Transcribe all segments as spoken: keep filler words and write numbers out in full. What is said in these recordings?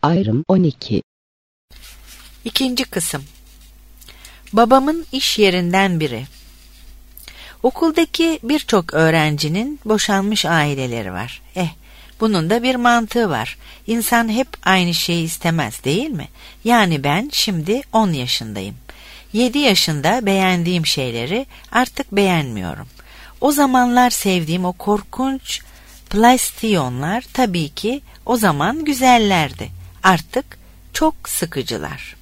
Ayrım on iki. İkinci kısım. Babamın iş yerinden biri. Okuldaki birçok öğrencinin boşanmış aileleri var. Eh, bunun da bir mantığı var. İnsan hep aynı şeyi istemez, değil mi? Yani ben şimdi on yaşındayım. yedi yaşında beğendiğim şeyleri artık beğenmiyorum. O zamanlar sevdiğim o korkunç plastiyonlar tabii ki o zaman güzellerdi. Artık çok sıkıcılar.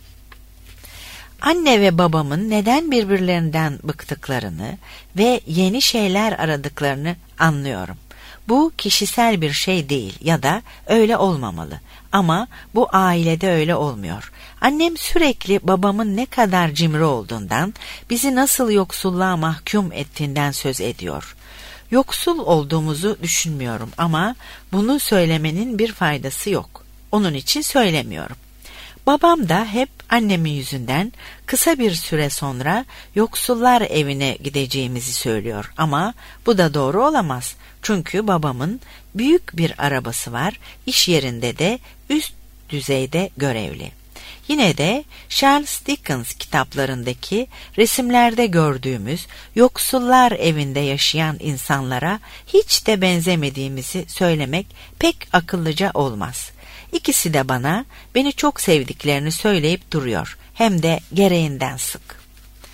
Anne ve babamın neden birbirlerinden bıktıklarını ve yeni şeyler aradıklarını anlıyorum. Bu kişisel bir şey değil ya da öyle olmamalı. Ama bu ailede öyle olmuyor. Annem sürekli babamın ne kadar cimri olduğundan, bizi nasıl yoksulluğa mahkum ettiğinden söz ediyor. Yoksul olduğumuzu düşünmüyorum ama bunu söylemenin bir faydası yok. Onun için söylemiyorum. Babam da hep annemin yüzünden kısa bir süre sonra yoksullar evine gideceğimizi söylüyor ama bu da doğru olamaz. Çünkü babamın büyük bir arabası var, iş yerinde de üst düzeyde görevli. Yine de Charles Dickens kitaplarındaki resimlerde gördüğümüz yoksullar evinde yaşayan insanlara hiç de benzemediğimizi söylemek pek akıllıca olmaz. İkisi de bana beni çok sevdiklerini söyleyip duruyor. Hem de gereğinden sık.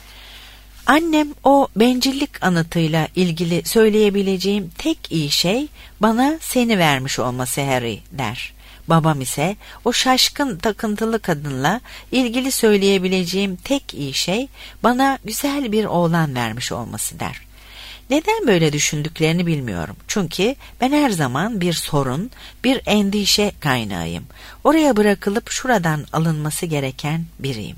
Annem o bencillik anıtıyla ilgili söyleyebileceğim tek iyi şey bana seni vermiş olması Harry der. Babam ise o şaşkın takıntılı kadınla ilgili söyleyebileceğim tek iyi şey bana güzel bir oğlan vermiş olması der. Neden böyle düşündüklerini bilmiyorum. Çünkü ben her zaman bir sorun, bir endişe kaynağıyım. Oraya bırakılıp şuradan alınması gereken biriyim.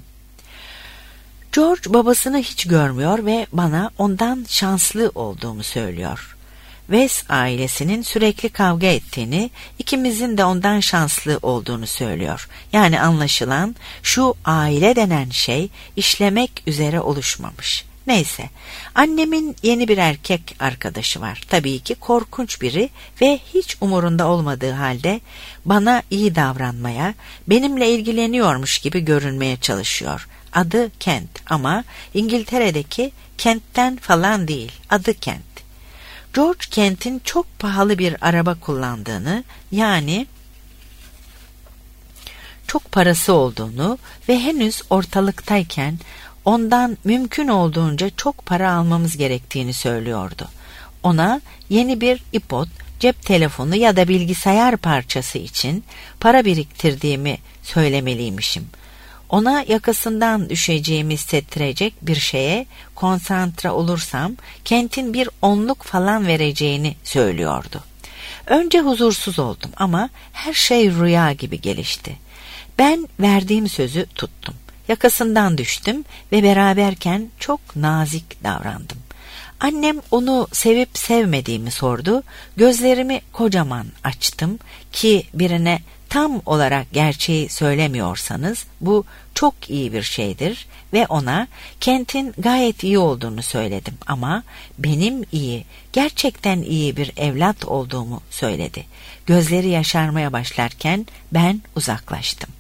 George babasını hiç görmüyor ve bana ondan şanslı olduğumu söylüyor. West ailesinin sürekli kavga ettiğini, ikimizin de ondan şanslı olduğunu söylüyor. Yani anlaşılan şu aile denen şey işlemek üzere oluşmamış. Neyse, annemin yeni bir erkek arkadaşı var. Tabii ki korkunç biri ve hiç umurunda olmadığı halde bana iyi davranmaya, benimle ilgileniyormuş gibi görünmeye çalışıyor. Adı Kent ama İngiltere'deki Kent'ten falan değil, adı Kent. George Kent'in çok pahalı bir araba kullandığını, yani çok parası olduğunu ve henüz ortalıktayken ondan mümkün olduğunca çok para almamız gerektiğini söylüyordu. Ona yeni bir iPod, cep telefonu ya da bilgisayar parçası için para biriktirdiğimi söylemeliymişim. Ona yakasından düşeceğimi hissettirecek bir şeye konsantre olursam Kent'in bir onluk falan vereceğini söylüyordu. Önce huzursuz oldum ama her şey rüya gibi gelişti. Ben verdiğim sözü tuttum. Yakasından düştüm ve beraberken çok nazik davrandım. Annem onu sevip sevmediğimi sordu. Gözlerimi kocaman açtım ki birine tam olarak gerçeği söylemiyorsanız bu çok iyi bir şeydir ve ona Kent'in gayet iyi olduğunu söyledim ama benim iyi, gerçekten iyi bir evlat olduğumu söyledi. Gözleri yaşarmaya başlarken ben uzaklaştım.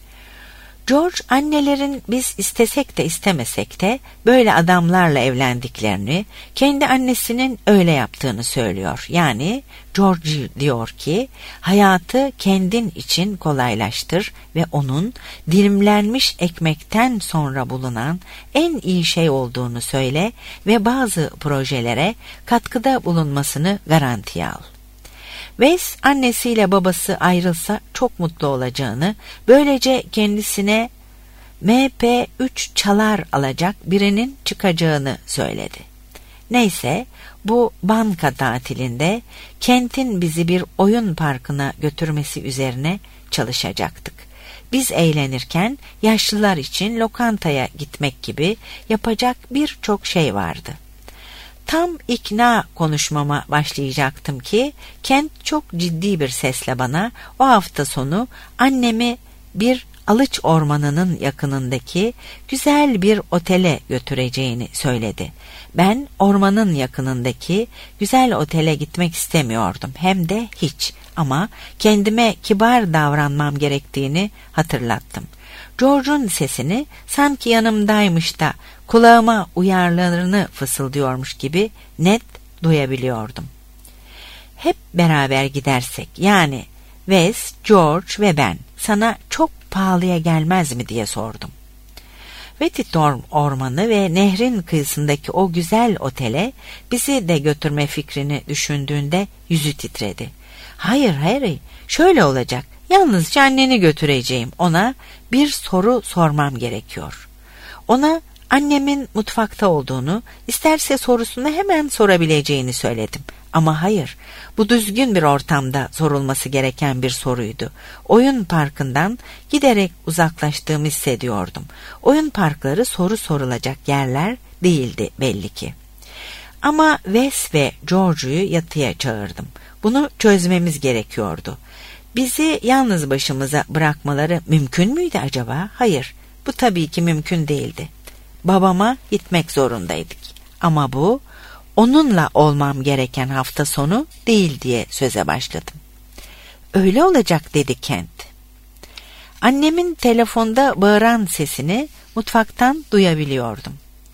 George annelerin biz istesek de istemesek de böyle adamlarla evlendiklerini, kendi annesinin öyle yaptığını söylüyor. Yani George diyor ki hayatı kendin için kolaylaştır ve onun dilimlenmiş ekmekten sonra bulunan en iyi şey olduğunu söyle ve bazı projelere katkıda bulunmasını garantiye al. Wes annesiyle babası ayrılsa çok mutlu olacağını, böylece kendisine M P üç çalar alacak birinin çıkacağını söyledi. Neyse, bu banka tatilinde Kent'in bizi bir oyun parkına götürmesi üzerine çalışacaktık. Biz eğlenirken yaşlılar için lokantaya gitmek gibi yapacak birçok şey vardı. Tam ikna konuşmama başlayacaktım ki Kent çok ciddi bir sesle bana o hafta sonu annemi bir Alıç Ormanı'nın yakınındaki güzel bir otele götüreceğini söyledi. Ben ormanın yakınındaki güzel otele gitmek istemiyordum, hem de hiç, ama kendime kibar davranmam gerektiğini hatırlattım. George'un sesini sanki yanımdaymış da kulağıma uyarılarını fısıldıyormuş gibi net duyabiliyordum. Hep beraber gidersek, yani Wes, George ve ben, sana çok pahalıya gelmez mi diye sordum. Wetittorm Ormanı ve nehrin kıyısındaki o güzel otele bizi de götürme fikrini düşündüğünde yüzü titredi. Hayır Harry, şöyle olacak, yalnızca anneni götüreceğim, ona bir soru sormam gerekiyor. Ona annemin mutfakta olduğunu, isterse sorusunu hemen sorabileceğini söyledim. Ama hayır, bu düzgün bir ortamda sorulması gereken bir soruydu. Oyun parkından giderek uzaklaştığımı hissediyordum. Oyun parkları soru sorulacak yerler değildi belli ki. Ama Wes ve George'u yatıya çağırdım. Bunu çözmemiz gerekiyordu. Bizi yalnız başımıza bırakmaları mümkün müydü acaba? Hayır, bu tabii ki mümkün değildi. Babama gitmek zorundaydık. Ama bu onunla olmam gereken hafta sonu değil diye söze başladım. Öyle olacak dedi Kent. Annemin telefonda bağıran sesini mutfaktan duyabiliyordum.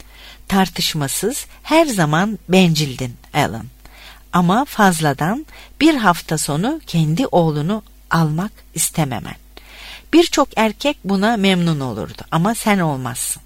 Tartışmasız her zaman bencildin Alan. Ama fazladan bir hafta sonu kendi oğlunu almak istememen. Birçok erkek buna memnun olurdu ama sen olmazsın.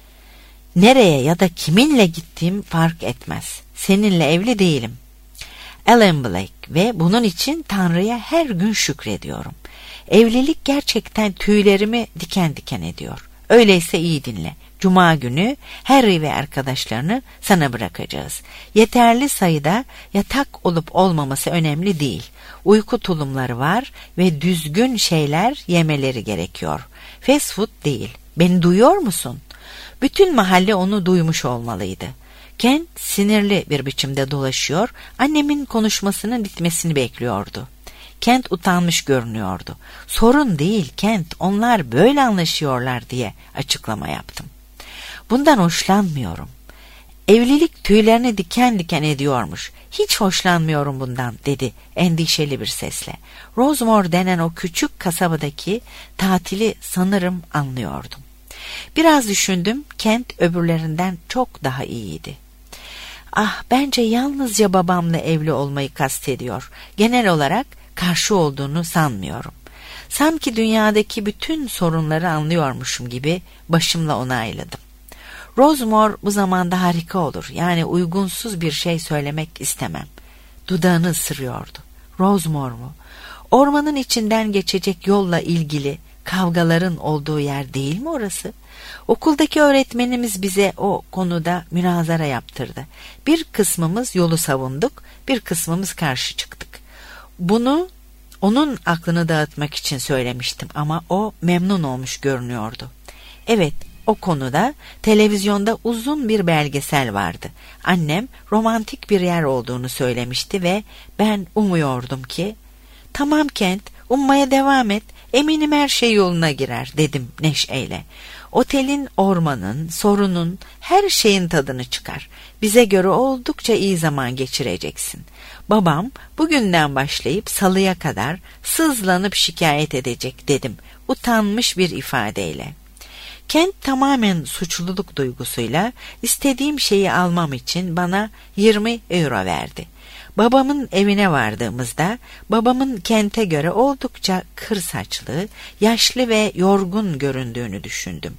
Nereye ya da kiminle gittiğim fark etmez. Seninle evli değilim. Alan Blake ve bunun için Tanrı'ya her gün şükrediyorum. Evlilik gerçekten tüylerimi diken diken ediyor. Öyleyse iyi dinle. Cuma günü Harry ve arkadaşlarını sana bırakacağız. Yeterli sayıda yatak olup olmaması önemli değil. Uyku tulumları var ve düzgün şeyler yemeleri gerekiyor. Fast food değil. Beni duyuyor musun? Bütün mahalle onu duymuş olmalıydı. Kent sinirli bir biçimde dolaşıyor, annemin konuşmasının bitmesini bekliyordu. Kent utanmış görünüyordu. Sorun değil Kent, onlar böyle anlaşıyorlar diye açıklama yaptım. Bundan hoşlanmıyorum. Evlilik tüylerini diken diken ediyormuş. Hiç hoşlanmıyorum bundan dedi endişeli bir sesle. Rosemore denen o küçük kasabadaki tatili sanırım anlıyordum. Biraz düşündüm, Kent öbürlerinden çok daha iyiydi. Ah, bence yalnızca babamla evli olmayı kastediyor. Genel olarak karşı olduğunu sanmıyorum. Sanki dünyadaki bütün sorunları anlıyormuşum gibi başımla onayladım. Rosemore bu zamanda harika olur. Yani uygunsuz bir şey söylemek istemem. Dudağını ısırıyordu. Rosemore mu? Ormanın içinden geçecek yolla ilgili kavgaların olduğu yer değil mi orası? Okuldaki öğretmenimiz bize o konuda münazara yaptırdı. Bir kısmımız yolu savunduk, bir kısmımız karşı çıktık. Bunu onun aklını dağıtmak için söylemiştim ama o memnun olmuş görünüyordu. Evet, o konuda televizyonda uzun bir belgesel vardı. Annem romantik bir yer olduğunu söylemişti ve ben umuyordum ki, "Tamam Kent, ummaya devam et, eminim her şey yoluna girer," dedim neşeyle. "Otelin, ormanın, sorunun, her şeyin tadını çıkar. Bize göre oldukça iyi zaman geçireceksin. Babam bugünden başlayıp salıya kadar sızlanıp şikayet edecek," dedim utanmış bir ifadeyle. Kent tamamen suçluluk duygusuyla istediğim şeyi almam için bana yirmi euro verdi. Babamın evine vardığımızda babamın Kent'e göre oldukça kır saçlı, yaşlı ve yorgun göründüğünü düşündüm.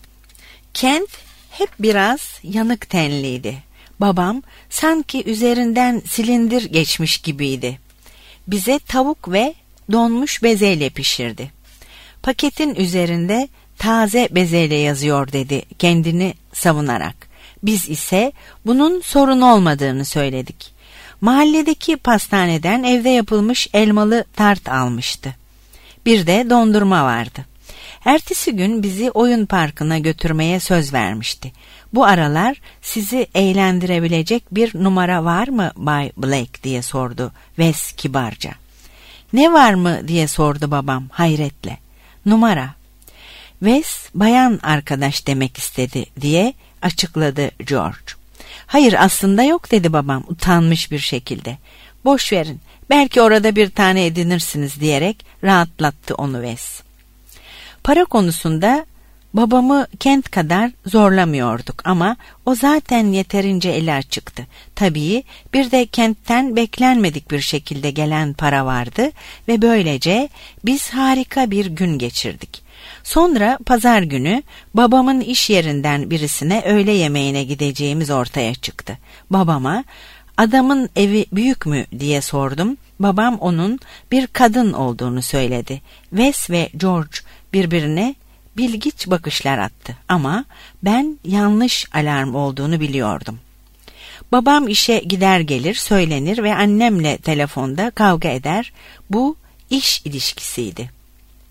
Kent hep biraz yanık tenliydi. Babam sanki üzerinden silindir geçmiş gibiydi. Bize tavuk ve donmuş bezelye pişirdi. Paketin üzerinde taze bezelye yazıyor dedi kendini savunarak. Biz ise bunun sorun olmadığını söyledik. Mahalledeki pastaneden evde yapılmış elmalı tart almıştı. Bir de dondurma vardı. Ertesi gün bizi oyun parkına götürmeye söz vermişti. "Bu aralar sizi eğlendirebilecek bir numara var mı Bay Blake?" diye sordu Wes kibarca. "Ne var mı?" diye sordu babam hayretle. "Numara." Wes bayan arkadaş demek istedi diye açıkladı George. Hayır aslında yok dedi babam utanmış bir şekilde. Boş verin belki orada bir tane edinirsiniz diyerek rahatlattı onu Wes. Para konusunda babamı Kent kadar zorlamıyorduk ama o zaten yeterince eli açıktı. Tabii bir de Kent'ten beklenmedik bir şekilde gelen para vardı ve böylece biz harika bir gün geçirdik. Sonra pazar günü babamın iş yerinden birisine öğle yemeğine gideceğimiz ortaya çıktı. Babama adamın evi büyük mü diye sordum. Babam onun bir kadın olduğunu söyledi. Wes ve George birbirine bilgiç bakışlar attı ama ben yanlış alarm olduğunu biliyordum. Babam işe gider gelir söylenir ve annemle telefonda kavga eder. Bu iş ilişkisiydi.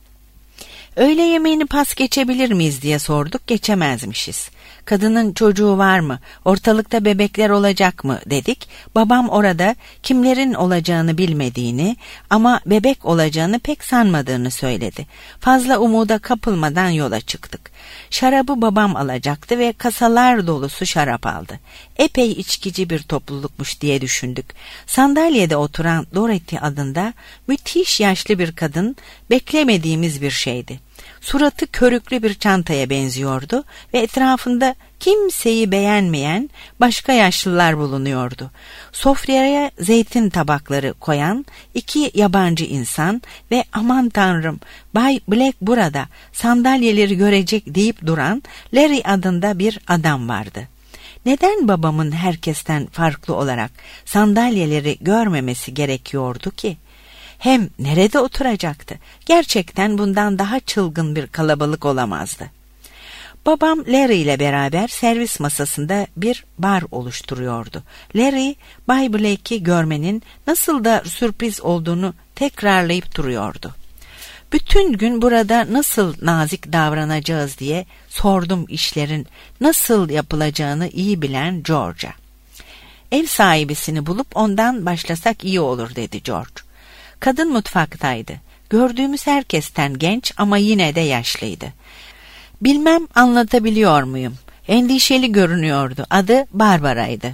Öğle yemeğini pas geçebilir miyiz diye sorduk, geçemezmişiz. Kadının çocuğu var mı, ortalıkta bebekler olacak mı dedik. Babam orada kimlerin olacağını bilmediğini ama bebek olacağını pek sanmadığını söyledi. Fazla umuda kapılmadan yola çıktık. Şarabı babam alacaktı ve kasalar dolusu şarap aldı. Epey içkici bir toplulukmuş diye düşündük. Sandalyede oturan Dorothy adında müthiş yaşlı bir kadın beklemediğimiz bir şeydi. Suratı körüklü bir çantaya benziyordu ve etrafında kimseyi beğenmeyen başka yaşlılar bulunuyordu. Sofraya zeytin tabakları koyan iki yabancı insan ve aman tanrım Bay Black burada sandalyeleri görecek deyip duran Larry adında bir adam vardı. Neden babamın herkesten farklı olarak sandalyeleri görmemesi gerekiyordu ki? Hem nerede oturacaktı? Gerçekten bundan daha çılgın bir kalabalık olamazdı. Babam Larry ile beraber servis masasında bir bar oluşturuyordu. Larry, Bay Blake'i görmenin nasıl da sürpriz olduğunu tekrarlayıp duruyordu. Bütün gün burada nasıl nazik davranacağız diye sordum işlerin nasıl yapılacağını iyi bilen George'a. Ev sahibisini bulup ondan başlasak iyi olur dedi George. Kadın mutfaktaydı. Gördüğümüz herkesten genç ama yine de yaşlıydı. Bilmem anlatabiliyor muyum? Endişeli görünüyordu. Adı Barbara'ydı.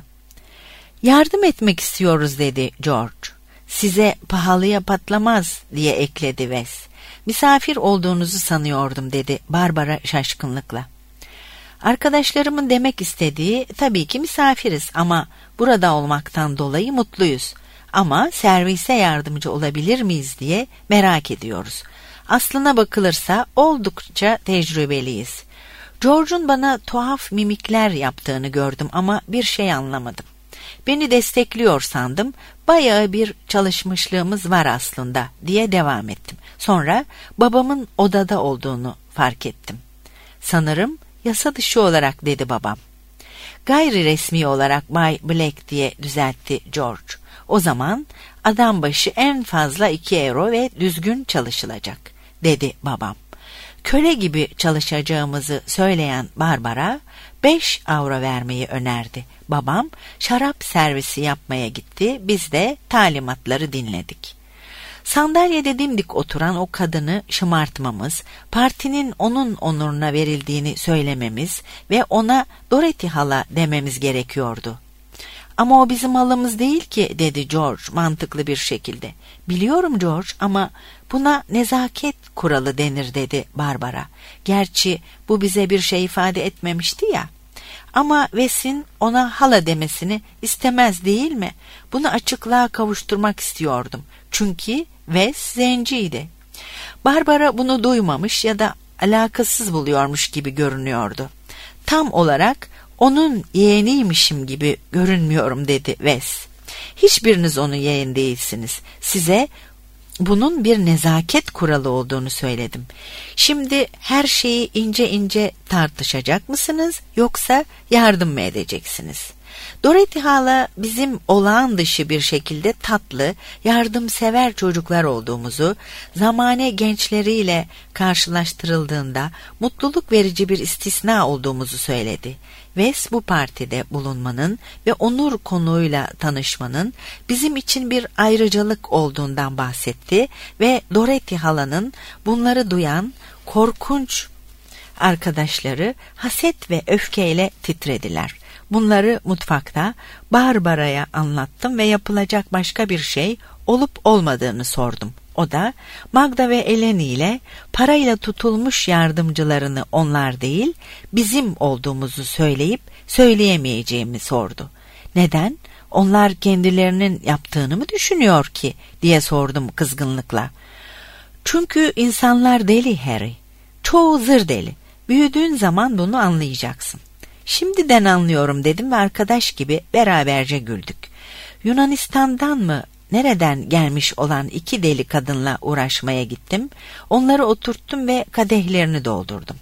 Yardım etmek istiyoruz dedi George. Size pahalıya patlamaz diye ekledi Wes. Misafir olduğunuzu sanıyordum dedi Barbara şaşkınlıkla. Arkadaşlarımın demek istediği tabii ki misafiriz ama burada olmaktan dolayı mutluyuz. Ama servise yardımcı olabilir miyiz diye merak ediyoruz. Aslına bakılırsa oldukça tecrübeliyiz. George'un bana tuhaf mimikler yaptığını gördüm ama bir şey anlamadım. Beni destekliyor sandım, bayağı bir çalışmışlığımız var aslında diye devam ettim. Sonra babamın odada olduğunu fark ettim. Sanırım yasa dışı olarak dedi babam. Gayri resmi olarak Bay Black diye düzeltti George. O zaman adam başı en fazla iki euro ve düzgün çalışılacak dedi babam. Köle gibi çalışacağımızı söyleyen Barbara beş avro vermeyi önerdi. Babam şarap servisi yapmaya gitti, biz de talimatları dinledik. Sandalyede dimdik oturan o kadını şımartmamız, partinin onun onuruna verildiğini söylememiz ve ona Dorothy hala dememiz gerekiyordu. Ama o bizim halımız değil ki dedi George mantıklı bir şekilde. Biliyorum George ama buna nezaket kuralı denir dedi Barbara. Gerçi bu bize bir şey ifade etmemişti ya. Ama Wes'in ona hala demesini istemez değil mi? Bunu açıklığa kavuşturmak istiyordum. Çünkü Wes zenciydi. Barbara bunu duymamış ya da alakasız buluyormuş gibi görünüyordu. Tam olarak onun yeğeniymişim gibi görünmüyorum dedi Wes. Hiçbiriniz onun yeğeni değilsiniz. Size bunun bir nezaket kuralı olduğunu söyledim. Şimdi her şeyi ince ince tartışacak mısınız yoksa yardım mı edeceksiniz? Dorothy hala bizim olağan dışı bir şekilde tatlı, yardımsever çocuklar olduğumuzu, zamane gençleriyle karşılaştırıldığında mutluluk verici bir istisna olduğumuzu söyledi. Wes bu partide bulunmanın ve onur konuğuyla tanışmanın bizim için bir ayrıcalık olduğundan bahsetti ve Dorothy halanın bunları duyan korkunç Arkadaşları haset ve öfkeyle titrediler. Bunları mutfakta Barbara'ya anlattım ve yapılacak başka bir şey olup olmadığını sordum. O da Magda ve Eleni ile parayla tutulmuş yardımcılarını onlar değil bizim olduğumuzu söyleyip söyleyemeyeceğimi sordu. Neden? Onlar kendilerinin yaptığını mı düşünüyor ki diye sordum kızgınlıkla. Çünkü insanlar deli Harry. Çoğu zır deli. Büyüdüğün zaman bunu anlayacaksın. Şimdiden anlıyorum dedim ve arkadaş gibi beraberce güldük. Yunanistan'dan mı nereden gelmiş olan iki deli kadınla uğraşmaya gittim. Onları oturttum ve kadehlerini doldurdum.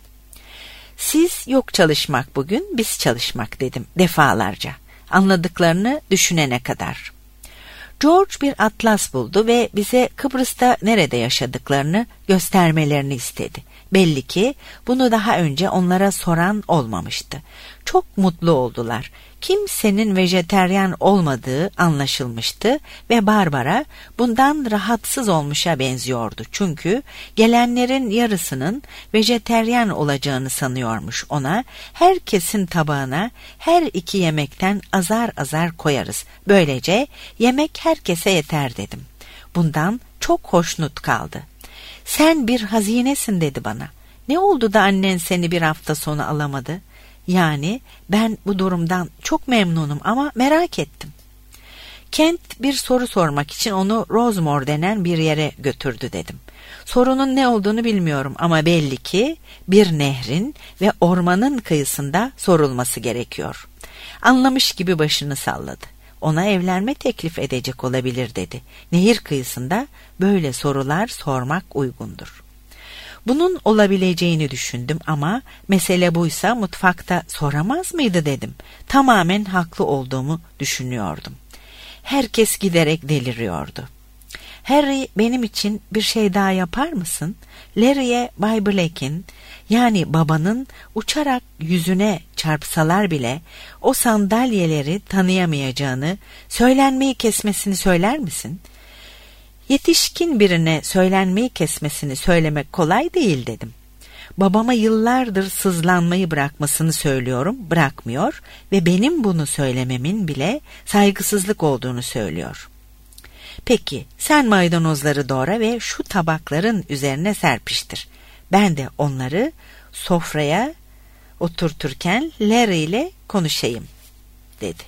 Siz yok çalışmak bugün, biz çalışmak dedim defalarca. Anladıklarını düşünene kadar. George bir atlas buldu ve bize Kıbrıs'ta nerede yaşadıklarını göstermelerini istedi. Belli ki bunu daha önce onlara soran olmamıştı. Çok mutlu oldular. Kimsenin vejeteryan olmadığı anlaşılmıştı ve Barbara bundan rahatsız olmuşa benziyordu. Çünkü gelenlerin yarısının vejeteryan olacağını sanıyormuş ona. Herkesin tabağına her iki yemekten azar azar koyarız. Böylece yemek herkese yeter dedim. Bundan çok hoşnut kaldı. Sen bir hazinesin dedi bana. Ne oldu da annen seni bir hafta sonu alamadı? Yani ben bu durumdan çok memnunum ama merak ettim. Kent bir soru sormak için onu Rosemore denen bir yere götürdü dedim. Sorunun ne olduğunu bilmiyorum ama belli ki bir nehrin ve ormanın kıyısında sorulması gerekiyor. Anlamış gibi başını salladı. Ona evlenme teklif edecek olabilir dedi. Nehir kıyısında böyle sorular sormak uygundur. Bunun olabileceğini düşündüm ama mesele buysa mutfakta soramaz mıydı dedim. Tamamen haklı olduğumu düşünüyordum. Herkes giderek deliriyordu. Harry benim için bir şey daha yapar mısın? Larry'e Bay Blake'in yani babanın uçarak yüzüne çarpsalar bile o sandalyeleri tanıyamayacağını, söylenmeyi kesmesini söyler misin? Yetişkin birine söylenmeyi kesmesini söylemek kolay değil dedim. Babama yıllardır sızlanmayı bırakmasını söylüyorum, bırakmıyor ve benim bunu söylememin bile saygısızlık olduğunu söylüyor. Peki sen maydanozları doğra ve şu tabakların üzerine serpiştir. Ben de onları sofraya oturturken Larry ile konuşayım dedi.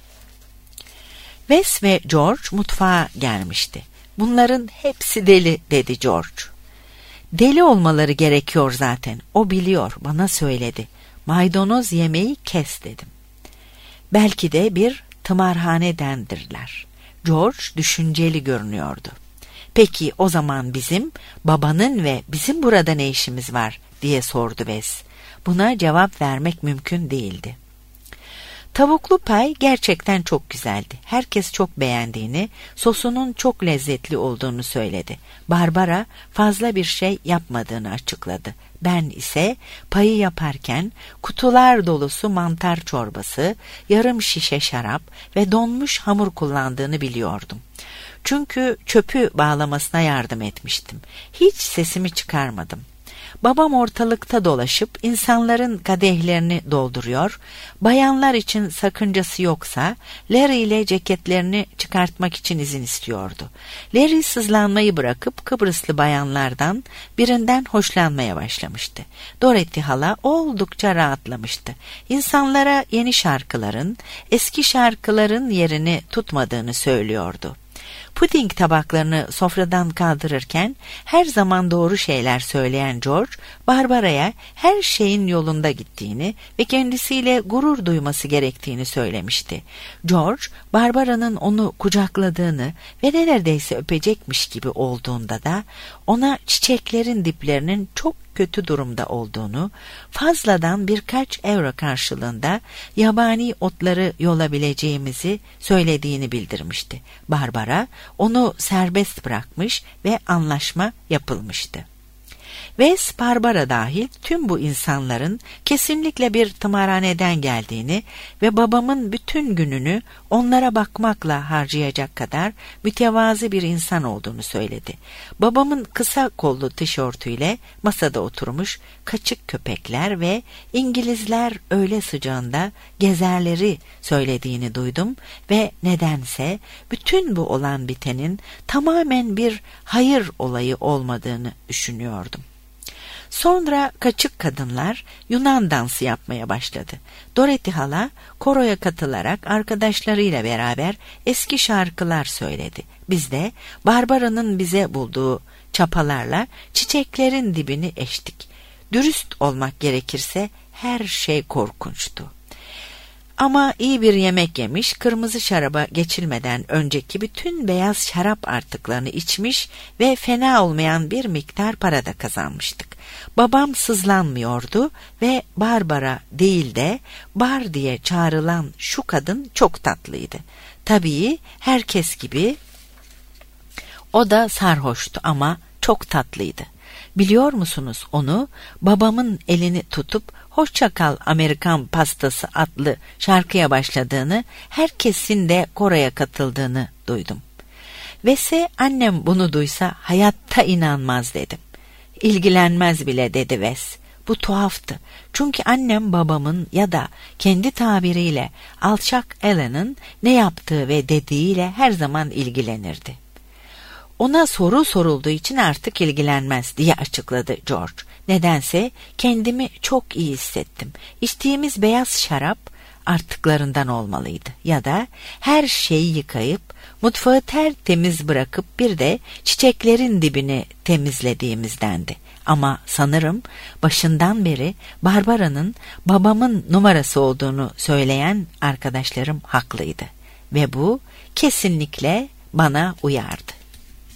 Wes ve George mutfağa gelmişti. Bunların hepsi deli dedi George. Deli olmaları gerekiyor zaten. O biliyor, bana söyledi. Maydanoz yemeği kes dedim. Belki de bir tımarhanedendirler. George düşünceli görünüyordu. Peki o zaman bizim, babanın ve bizim burada ne işimiz var diye sordu Wes. Buna cevap vermek mümkün değildi. Tavuklu pay gerçekten çok güzeldi. Herkes çok beğendiğini, sosunun çok lezzetli olduğunu söyledi. Barbara fazla bir şey yapmadığını açıkladı. Ben ise payı yaparken kutular dolusu mantar çorbası, yarım şişe şarap ve donmuş hamur kullandığını biliyordum. Çünkü çöpü bağlamasına yardım etmiştim. Hiç sesimi çıkarmadım. Babam ortalıkta dolaşıp insanların kadehlerini dolduruyor, bayanlar için sakıncası yoksa Larry ile ceketlerini çıkartmak için izin istiyordu. Larry sızlanmayı bırakıp Kıbrıslı bayanlardan birinden hoşlanmaya başlamıştı. Dorothy hala oldukça rahatlamıştı. İnsanlara yeni şarkıların, eski şarkıların yerini tutmadığını söylüyordu. Puding tabaklarını sofradan kaldırırken her zaman doğru şeyler söyleyen George, Barbara'ya her şeyin yolunda gittiğini ve kendisiyle gurur duyması gerektiğini söylemişti. George, Barbara'nın onu kucakladığını ve neredeyse öpecekmiş gibi olduğunda da ona çiçeklerin diplerinin çok kötü durumda olduğunu, fazladan birkaç euro karşılığında yabani otları yolabileceğimizi söylediğini bildirmişti. Barbara onu serbest bırakmış ve anlaşma yapılmıştı. Wes, Barbara dahil tüm bu insanların kesinlikle bir tımarhaneden geldiğini ve babamın bütün gününü onlara bakmakla harcayacak kadar mütevazı bir insan olduğunu söyledi. Babamın kısa kollu tişörtüyle masada oturmuş kaçık köpekler ve İngilizler öğle sıcağında gezerleri söylediğini duydum ve nedense bütün bu olan bitenin tamamen bir hayır olayı olmadığını düşünüyordum. Sonra kaçık kadınlar Yunan dansı yapmaya başladı. Dorothy hala koroya katılarak arkadaşlarıyla beraber eski şarkılar söyledi. Biz de Barbara'nın bize bulduğu çapalarla çiçeklerin dibini eştik. Dürüst olmak gerekirse her şey korkunçtu. Ama iyi bir yemek yemiş, kırmızı şaraba geçilmeden önceki bütün beyaz şarap artıklarını içmiş ve fena olmayan bir miktar para da kazanmıştık. Babam sızlanmıyordu ve Barbara değil de Bar diye çağrılan şu kadın çok tatlıydı. Tabii herkes gibi o da sarhoştu ama çok tatlıydı. Biliyor musunuz onu babamın elini tutup "Hoşça kal Amerikan pastası" adlı şarkıya başladığını, herkesin de koroya katıldığını duydum. Vese annem bunu duysa hayatta inanmaz dedim. İlgilenmez bile dedi Wes. Bu tuhaftı. Çünkü annem babamın ya da kendi tabiriyle alçak Ellen'ın ne yaptığı ve dediğiyle her zaman ilgilenirdi. Ona soru sorulduğu için artık ilgilenmez diye açıkladı George. Nedense kendimi çok iyi hissettim. İçtiğimiz beyaz şarap artıklarından olmalıydı. Ya da her şeyi yıkayıp mutfağı tertemiz bırakıp bir de çiçeklerin dibini temizlediğimizdendi. Ama sanırım başından beri Barbara'nın babamın numarası olduğunu söyleyen arkadaşlarım haklıydı. Ve bu kesinlikle bana uyardı.